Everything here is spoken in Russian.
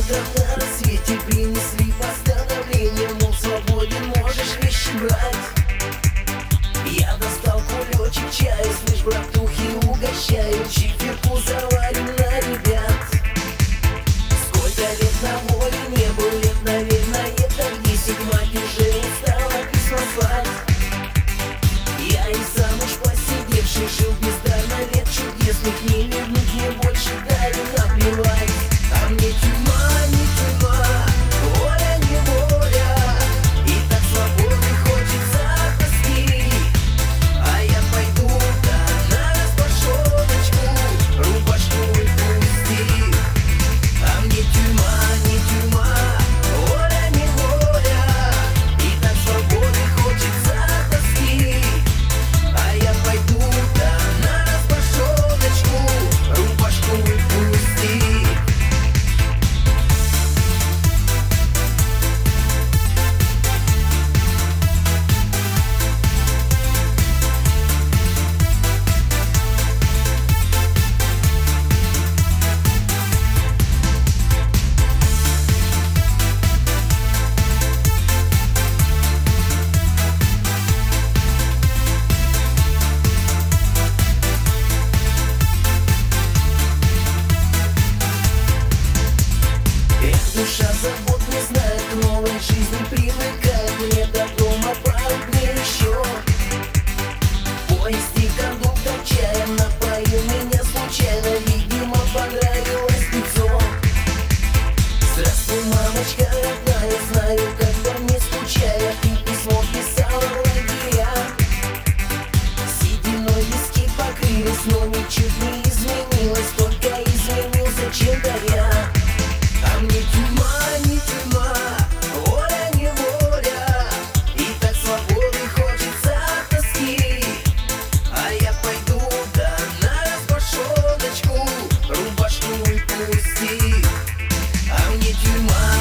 утром на рассвете принесли постановление, мол, свободен, можешь вещи брать. Я достал кулечек чая, слышь, братухи, угощаю, чиферку заварим на ребят. Сколько лет на воле не был, лет, наверное, так 10, мать уже устала письма слать. Я и сам уж посидевший, жил бездарно лет чудесных, не вернуть мне больше дали наплевать. А мне тюрьма, не тюрьма, воля, не воля, и так свободы хочется тоски. А я пойду на распашоночку, рубашку выпусти. А мне тюрьма, не тюрьма, воля, не воля, и так свободы хочется тоски. А я пойду на распашоночку, рубашку выпусти. Душа забот не знает, к новой жизни привыкает. Мне до дома пару дней еще. Поезд и кондуктор чаем напоил меня случайно, видимо, понравилось лицо. Здравствуй, мамочка родная, знаю, как по мне скучая, ты письмо писала вроде я. Сединой виски покрылись, но ничуть не изменилось, только изменился чем-то я. А мне тюрьма, не тюрьма, воля, не воля, и так свободы хочется тоски. А я пойду на распашоночку, рубашку выпусти. А мне тюрьма,